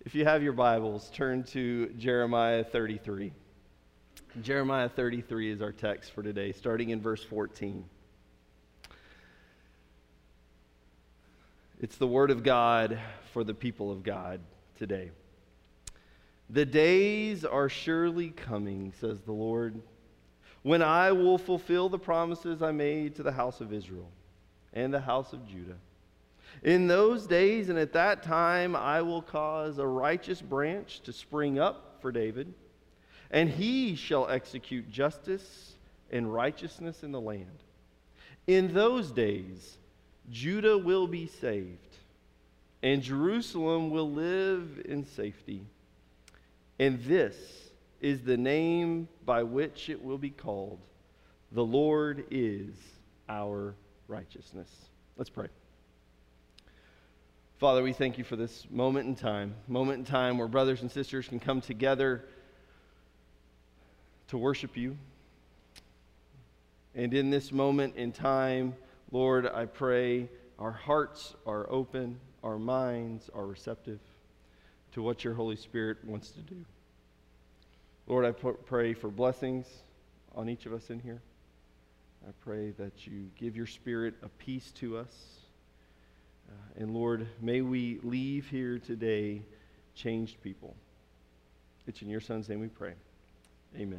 If you have your Bibles, turn to Jeremiah 33. Jeremiah 33 is our text for today, starting in verse 14. It's the word of God for the people of God today. The days are surely coming, says the Lord, when I will fulfill the promises I made to the house of Israel and the house of Judah. In those days and at that time, I will cause a righteous branch to spring up for David, and he shall execute justice and righteousness in the land. In those days, Judah will be saved, and Jerusalem will live in safety. And this is the name by which it will be called: the Lord is our righteousness. Let's pray. Father, we thank you for this moment in time where brothers and sisters can come together to worship you. And in this moment in time, Lord, I pray our hearts are open, our minds are receptive to what your Holy Spirit wants to do. Lord, I pray for blessings on each of us in here. I pray that you give your Spirit a peace to us. And Lord, may we leave here today changed people. It's in your Son's name we pray. Amen.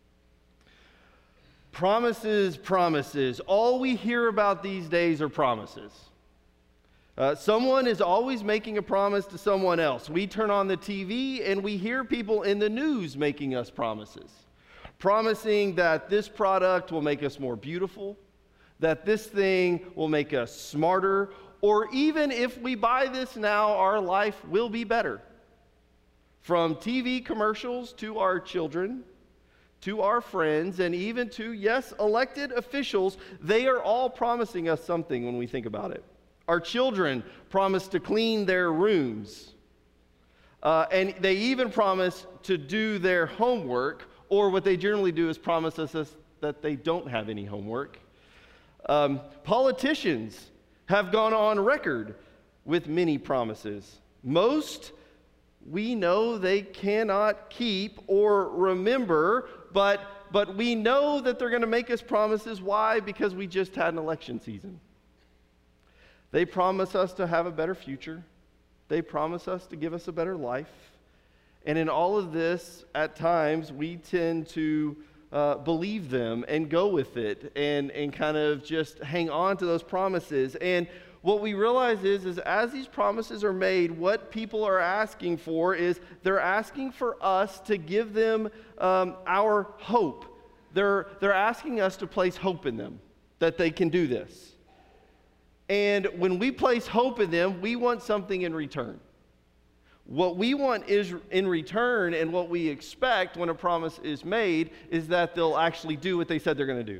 Promises, promises. All we hear about these days are promises. Someone is always making a promise to someone else. We turn on the TV and we hear people in the news making us promises. Promising that this product will make us more beautiful, that this thing will make us smarter, or even if we buy this now, our life will be better. From TV commercials to our children, to our friends, and even to, yes, elected officials, they are all promising us something when we think about it. Our children promise to clean their rooms, and they even promise to do their homework, or what they generally do is promise us that they don't have any homework. Politicians have gone on record with many promises. Most we know they cannot keep or remember, but we know that they're going to make us promises. Why? Because we just had an election season. They promise us to have a better future. They promise us to give us a better life. And in all of this, at times, we tend to believe them and go with it and kind of just hang on to those promises. And what we realize is as these promises are made, what people are asking for is they're asking for us to give them our hope. They're asking us to place hope in them, that they can do this. And when we place hope in them, we want something in return. What we want is in return, and what we expect when a promise is made, is that they'll actually do what they said they're going to do.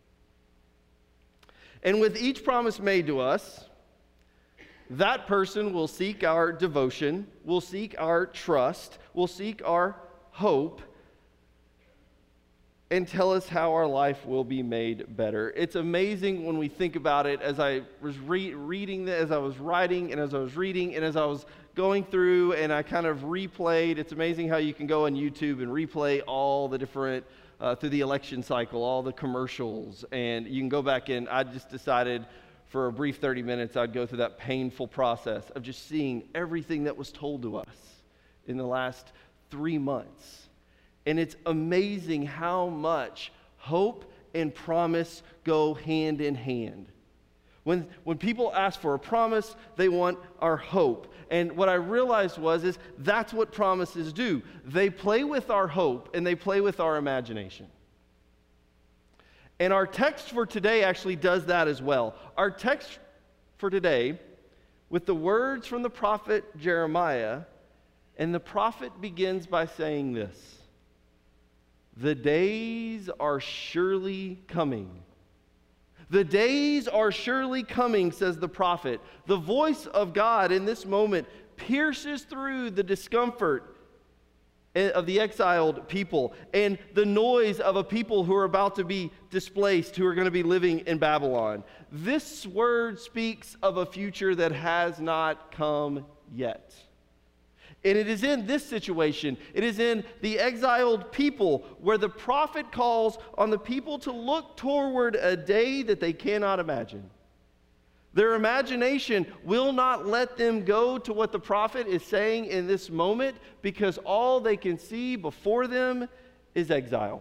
And with each promise made to us, that person will seek our devotion, will seek our trust, will seek our hope, and tell us how our life will be made better. It's amazing when we think about it. As I was reading this, as I was writing, and as I was reading, and as I was going through, and I kind of replayed. It's amazing how you can go on YouTube and replay all the different, through the election cycle, all the commercials, and you can go back in. I just decided for a brief 30 minutes, I'd go through that painful process of just seeing everything that was told to us in the last 3 months. And it's amazing how much hope and promise go hand in hand. When people ask for a promise, they want our hope. And what I realized is that's what promises do. They play with our hope and they play with our imagination. And our text for today actually does that as well. Our text for today, with the words from the prophet Jeremiah, and the prophet begins by saying this: the days are surely coming. The days are surely coming, says the prophet. The voice of God in this moment pierces through the discomfort of the exiled people and the noise of a people who are about to be displaced, who are going to be living in Babylon. This word speaks of a future that has not come yet. And it is in this situation, it is in the exiled people, where the prophet calls on the people to look toward a day that they cannot imagine. Their imagination will not let them go to what the prophet is saying in this moment, because all they can see before them is exile.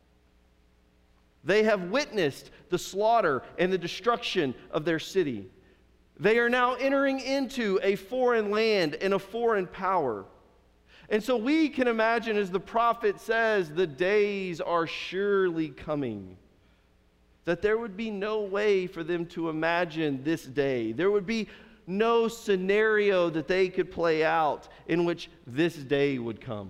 They have witnessed the slaughter and the destruction of their city. They are now entering into a foreign land and a foreign power. And so we can imagine, as the prophet says, the days are surely coming, that there would be no way for them to imagine this day. There would be no scenario that they could play out in which this day would come.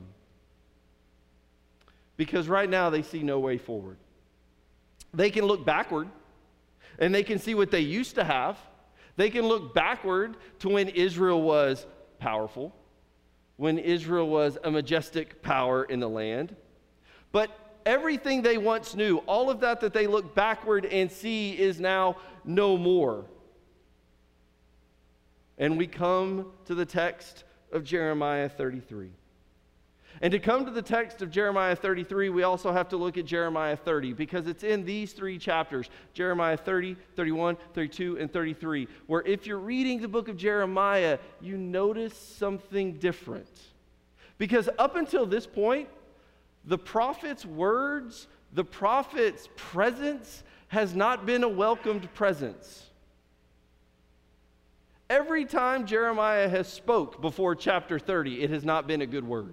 Because right now they see no way forward. They can look backward, and they can see what they used to have. They can look backward to when Israel was powerful, when Israel was a majestic power in the land. But everything they once knew, all of that they look backward and see, is now no more. And we come to the text of Jeremiah 33. And to come to the text of Jeremiah 33, we also have to look at Jeremiah 30, because it's in these three chapters, Jeremiah 30, 31, 32, and 33, where if you're reading the book of Jeremiah, you notice something different. Because up until this point, the prophet's words, the prophet's presence has not been a welcomed presence. Every time Jeremiah has spoke before chapter 30, it has not been a good word.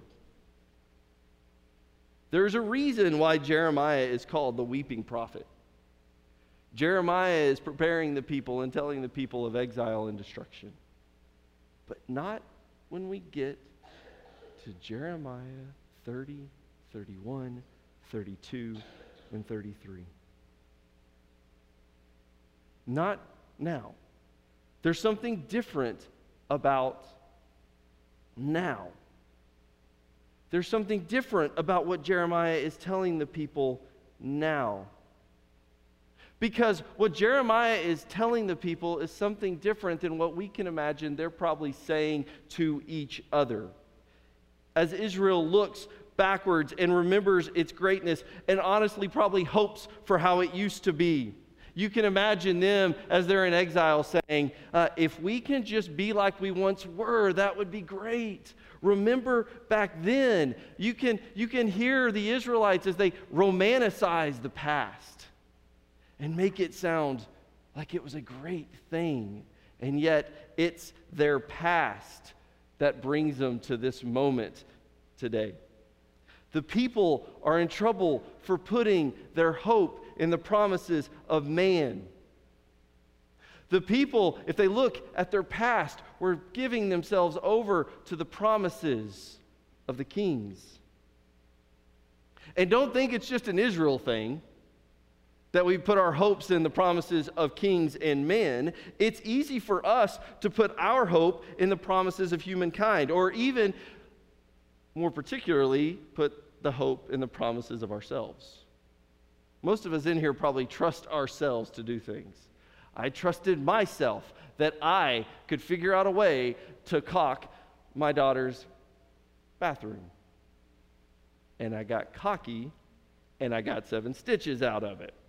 There's a reason why Jeremiah is called the weeping prophet. Jeremiah is preparing the people and telling the people of exile and destruction. But not when we get to Jeremiah 30, 31, 32, and 33. Not now. There's something different about now. There's something different about what Jeremiah is telling the people now. Because what Jeremiah is telling the people is something different than what we can imagine they're probably saying to each other. As Israel looks backwards and remembers its greatness and honestly probably hopes for how it used to be. You can imagine them as they're in exile saying, if we can just be like we once were, that would be great. Remember back then. You can hear the Israelites as they romanticize the past and make it sound like it was a great thing. And yet it's their past that brings them to this moment today. The people are in trouble for putting their hope in the promises of man. The people, if they look at their past, were giving themselves over to the promises of the kings. And don't think it's just an Israel thing that we put our hopes in the promises of kings and men. It's easy for us to put our hope in the promises of humankind, or even more particularly, put the hope in the promises of ourselves. Most of us in here probably trust ourselves to do things. I trusted myself that I could figure out a way to caulk my daughter's bathroom. And I got cocky, and I got 7 stitches out of it.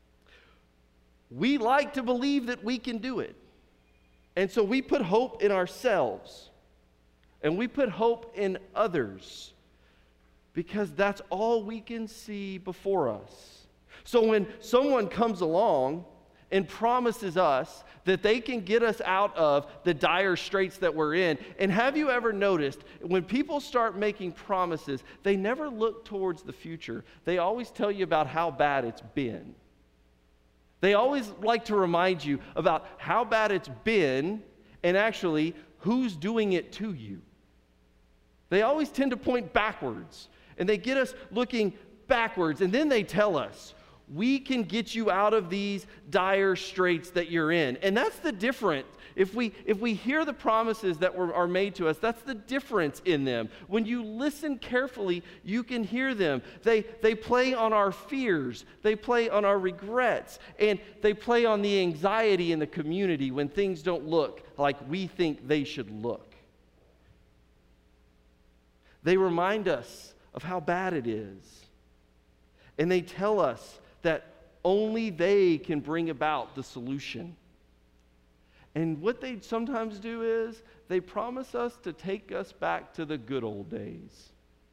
We like to believe that we can do it. And so we put hope in ourselves. And we put hope in others, because that's all we can see before us. So when someone comes along and promises us that they can get us out of the dire straits that we're in, and have you ever noticed when people start making promises, they never look towards the future. They always tell you about how bad it's been. They always like to remind you about how bad it's been and actually who's doing it to you. They always tend to point backwards, and they get us looking backwards, and then they tell us, we can get you out of these dire straits that you're in. And that's the difference. If we hear the promises that are made to us, that's the difference in them. When you listen carefully, you can hear them. They play on our fears. They play on our regrets. And they play on the anxiety in the community when things don't look like we think they should look. They remind us of how bad it is. And they tell us that only they can bring about the solution. And what they sometimes do is they promise us to take us back to the good old days.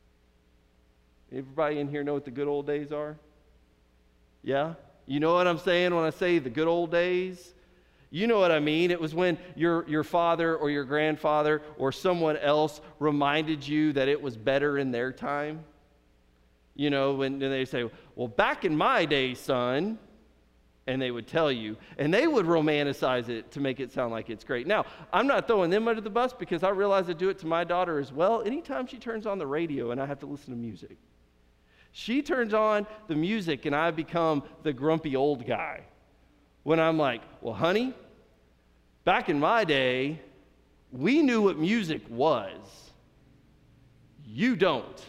Everybody in here know what the good old days are? Yeah? You know what I'm saying when I say the good old days? You know what I mean. It was when your father or your grandfather or someone else reminded you that it was better in their time. You know, when they say, well, back in my day, son, and they would tell you, and they would romanticize it to make it sound like it's great. Now, I'm not throwing them under the bus because I realize I do it to my daughter as well. Anytime she turns on the radio and I have to listen to music, she turns on the music and I become the grumpy old guy. When I'm like, well, honey, back in my day, we knew what music was. You don't.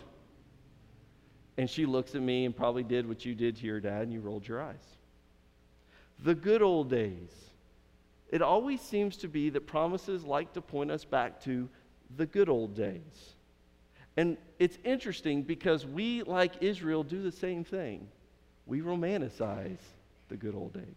And she looks at me and probably did what you did to your dad, and you rolled your eyes. The good old days. It always seems to be that promises like to point us back to the good old days. And it's interesting because we, like Israel, do the same thing. We romanticize the good old days.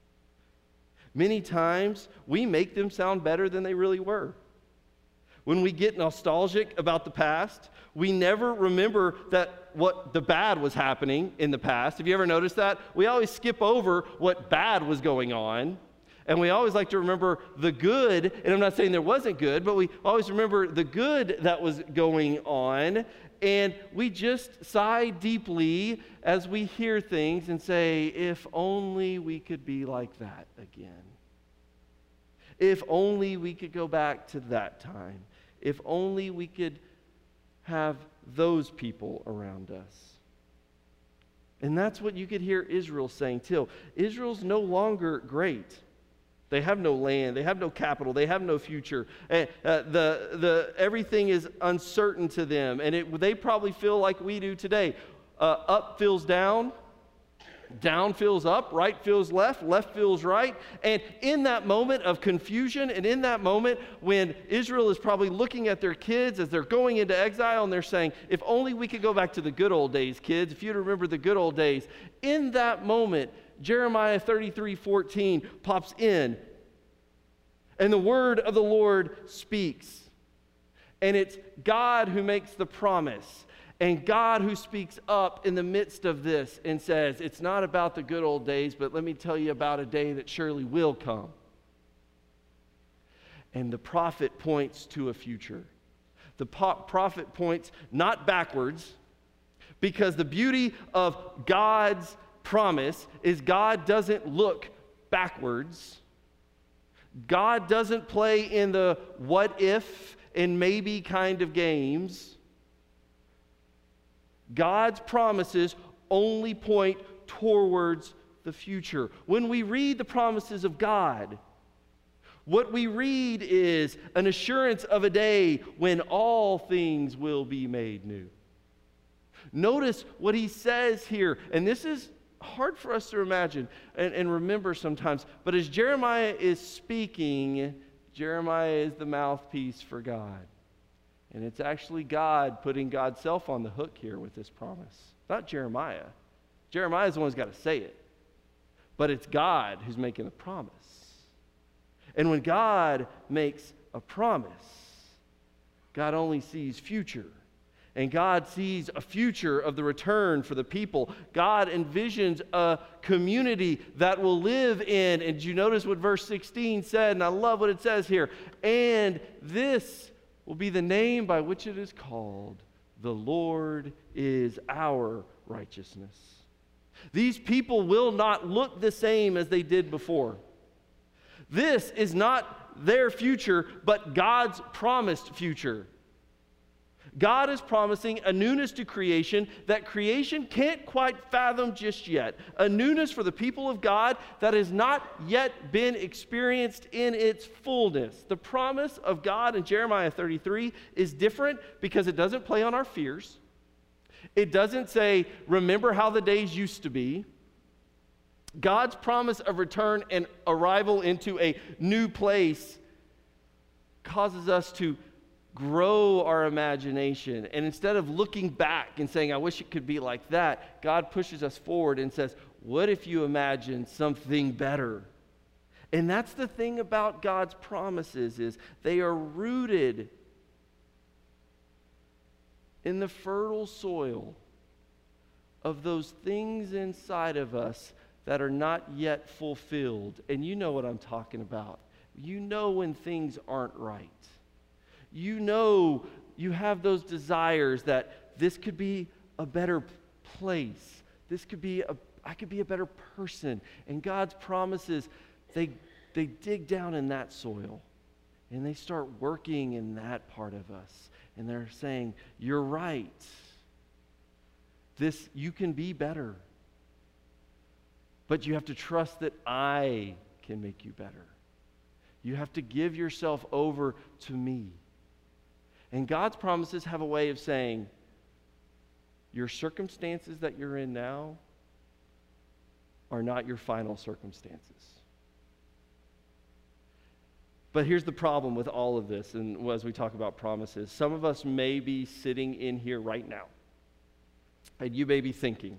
Many times, we make them sound better than they really were. When we get nostalgic about the past, we never remember that what the bad was happening in the past. Have you ever noticed that? We always skip over what bad was going on, and we always like to remember the good, and I'm not saying there wasn't good, but we always remember the good that was going on, and we just sigh deeply as we hear things and say, if only we could be like that again. If only we could go back to that time. If only we could have those people around us. And that's what you could hear Israel saying too. Israel's no longer great. They have no land. They have no capital. They have no future. Everything is uncertain to them. And they probably feel like we do today. Up feels down. Down feels up, right feels left, left feels right. And in that moment of confusion, and in that moment when Israel is probably looking at their kids as they're going into exile, and they're saying, if only we could go back to the good old days, kids, if you'd remember the good old days. In that moment, Jeremiah 33:14 pops in, and the word of the Lord speaks. And it's God who makes the promise. And God who speaks up in the midst of this and says, it's not about the good old days, but let me tell you about a day that surely will come. And the prophet points to a future. The prophet points not backwards, because the beauty of God's promise is God doesn't look backwards. God doesn't play in the what if and maybe kind of games. God's promises only point towards the future. When we read the promises of God, what we read is an assurance of a day when all things will be made new. Notice what he says here, and this is hard for us to imagine and remember sometimes, but as Jeremiah is speaking, Jeremiah is the mouthpiece for God. And it's actually God putting God's self on the hook here with this promise. Not Jeremiah. Jeremiah's the one who's got to say it. But it's God who's making the promise. And when God makes a promise, God only sees future. And God sees a future of the return for the people. God envisions a community that will live in, and you notice what verse 16 said, and I love what it says here, and this will be the name by which it is called, the Lord is our righteousness. These people will not look the same as they did before. This is not their future, but God's promised future. God is promising a newness to creation that creation can't quite fathom just yet. A newness for the people of God that has not yet been experienced in its fullness. The promise of God in Jeremiah 33 is different because it doesn't play on our fears. It doesn't say, remember how the days used to be. God's promise of return and arrival into a new place causes us to grow our imagination. And instead of looking back and saying, I wish it could be like that, God pushes us forward and says, what if you imagine something better? And that's the thing about God's promises, is they are rooted in the fertile soil of those things inside of us that are not yet fulfilled. And you know what I'm talking about. You know when things aren't right. You know you have those desires that this could be a better place. I could be a better person. And God's promises, they dig down in that soil and they start working in that part of us. And they're saying, you're right. You can be better. But you have to trust that I can make you better. You have to give yourself over to me. And God's promises have a way of saying, your circumstances that you're in now are not your final circumstances. But here's the problem with all of this, and as we talk about promises, some of us may be sitting in here right now, and you may be thinking,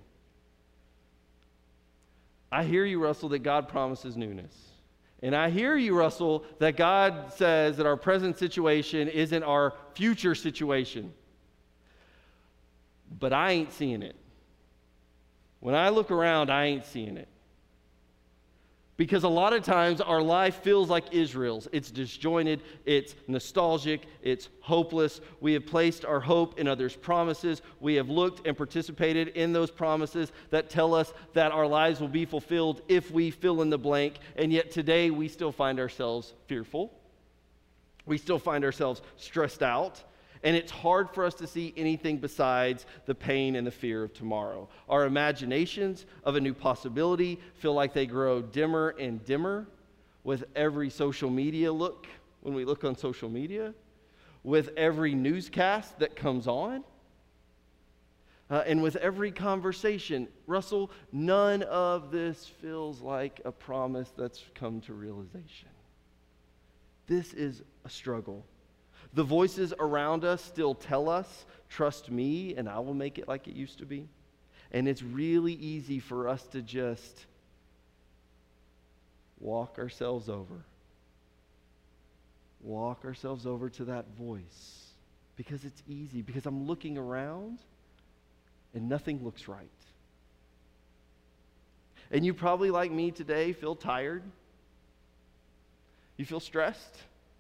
I hear you, Russell, that God promises newness. And I hear you, Russell, that God says that our present situation isn't our future situation. But I ain't seeing it. When I look around, I ain't seeing it. Because a lot of times our life feels like Israel's. It's disjointed, it's nostalgic, it's hopeless. We have placed our hope in others' promises. We have looked and participated in those promises that tell us that our lives will be fulfilled if we fill in the blank. And yet today we still find ourselves fearful. We still find ourselves stressed out. And it's hard for us to see anything besides the pain and the fear of tomorrow. Our imaginations of a new possibility feel like they grow dimmer and dimmer with every social media look, when we look on social media, with every newscast that comes on, and with every conversation. Russell, none of this feels like a promise that's come to realization. This is a struggle. The voices around us still tell us, trust me, and I will make it like it used to be. And it's really easy for us to just walk ourselves over. Walk ourselves over to that voice. Because it's easy. Because I'm looking around and nothing looks right. And you probably, like me today, feel tired. You feel stressed.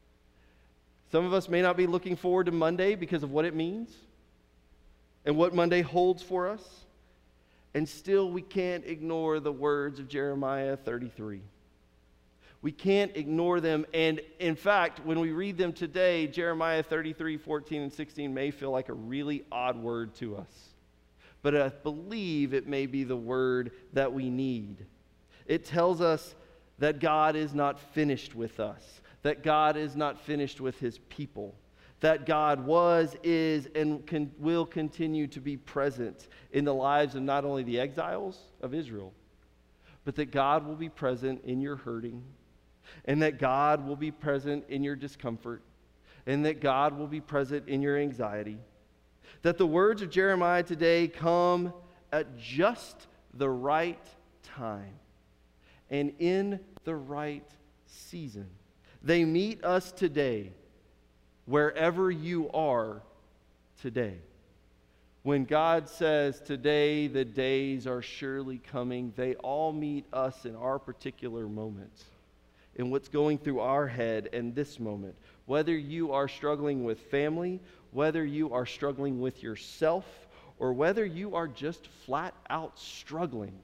Some of us may not be looking forward to Monday because of what it means and what Monday holds for us. And still we can't ignore the words of Jeremiah 33. We can't ignore them. And in fact, when we read them today, Jeremiah 33, 14, and 16 may feel like a really odd word to us. But I believe it may be the word that we need. It tells us that God is not finished with us. That God is not finished with his people. That God was, is, and will continue to be present in the lives of not only the exiles of Israel, but that God will be present in your hurting, and that God will be present in your discomfort, and that God will be present in your anxiety. That the words of Jeremiah today come at just the right time and in the right season. They meet us today, wherever you are today. When God says, today the days are surely coming, they all meet us in our particular moment, in what's going through our head in this moment. Whether you are struggling with family, whether you are struggling with yourself, or whether you are just flat out struggling.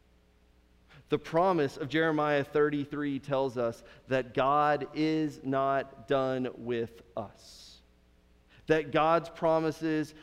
The promise of Jeremiah 33 tells us that God is not done with us. That God's promises,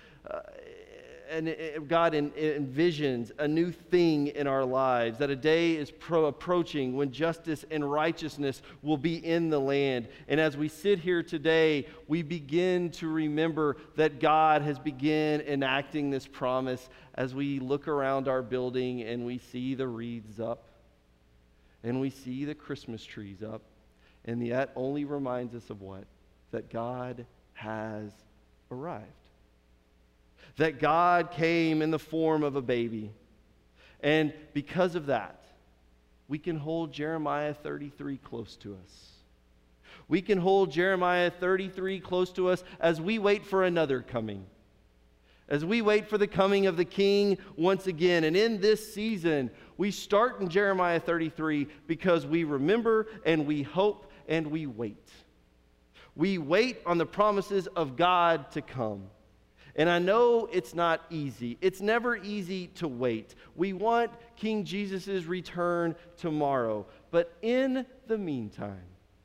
and God envisions a new thing in our lives. That a day is approaching when justice and righteousness will be in the land. And as we sit here today, we begin to remember that God has begun enacting this promise as we look around our building and we see the wreaths up. And we see the Christmas trees up, and that only reminds us of what? That God has arrived. That God came in the form of a baby. And because of that, we can hold Jeremiah 33 close to us. We can hold Jeremiah 33 close to us as we wait for another coming. As we wait for the coming of the King once again. And in this season, we start in Jeremiah 33 because we remember and we hope and we wait. We wait on the promises of God to come. And I know it's not easy. It's never easy to wait. We want King Jesus' return tomorrow. But in the meantime,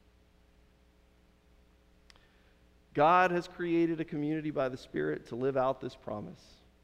God has created a community by the Spirit to live out this promise,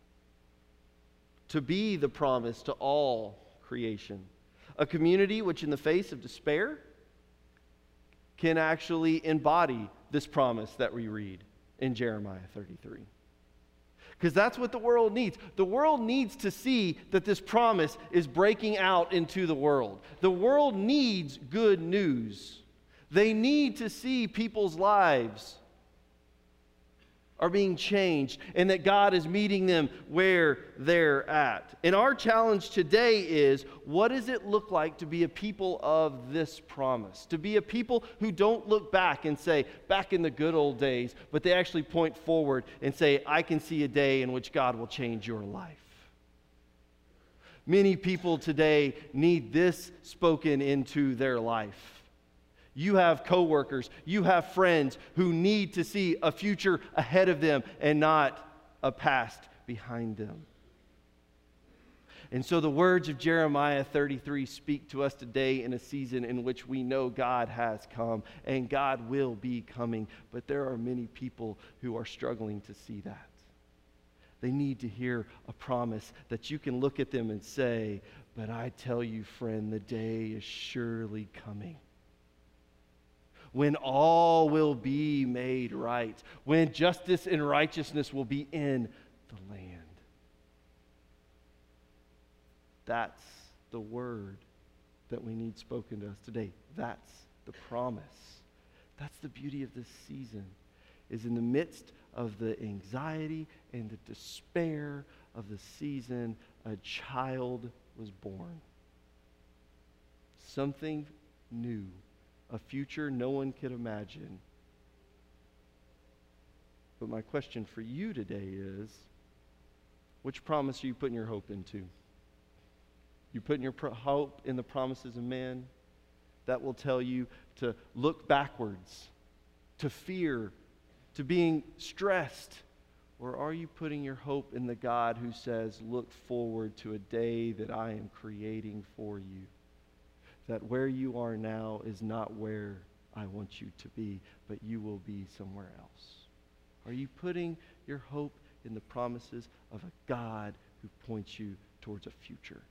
to be the promise to all creation. A community which in the face of despair can actually embody this promise that we read in Jeremiah 33. Because that's what the world needs. The world needs to see that this promise is breaking out into the world. The world needs good news. They need to see people's lives are being changed and that God is meeting them where they're at. And our challenge today is, what does it look like to be a people of this promise? To be a people who don't look back and say, back in the good old days, but they actually point forward and say, I can see a day in which God will change your life. Many people today need this spoken into their life. You have coworkers, you have friends who need to see a future ahead of them and not a past behind them. And so the words of Jeremiah 33 speak to us today in a season in which we know God has come and God will be coming. But there are many people who are struggling to see that. They need to hear a promise that you can look at them and say, but I tell you, friend, the day is surely coming when all will be made right, when justice and righteousness will be in the land. That's the word that we need spoken to us today. That's the promise. That's the beauty of this season, is in the midst of the anxiety and the despair of the season, a child was born. Something new. A future no one could imagine. But my question for you today is, which promise are you putting your hope into? You putting your hope in the promises of man? That will tell you to look backwards, to fear, to being stressed. Or are you putting your hope in the God who says, look forward to a day that I am creating for you? That where you are now is not where I want you to be, but you will be somewhere else. Are you putting your hope in the promises of a God who points you towards a future?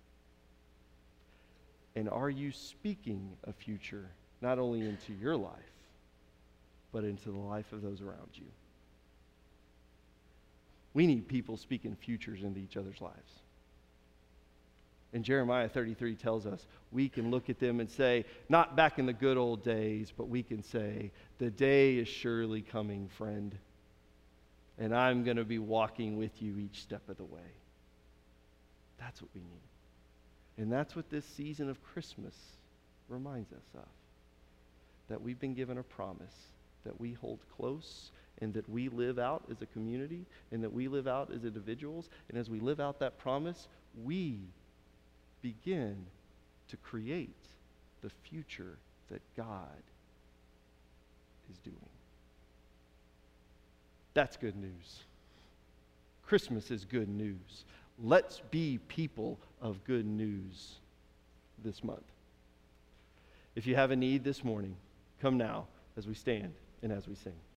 And are you speaking a future not only into your life, but into the life of those around you? We need people speaking futures into each other's lives. And Jeremiah 33 tells us we can look at them and say, not back in the good old days, but we can say, the day is surely coming, friend. And I'm going to be walking with you each step of the way. That's what we need. And that's what this season of Christmas reminds us of. That we've been given a promise that we hold close and that we live out as a community and that we live out as individuals. And as we live out that promise, we begin to create the future that God is doing. That's good news. Christmas is good news. Let's be people of good news this month. If you have a need this morning, come now as we stand and as we sing.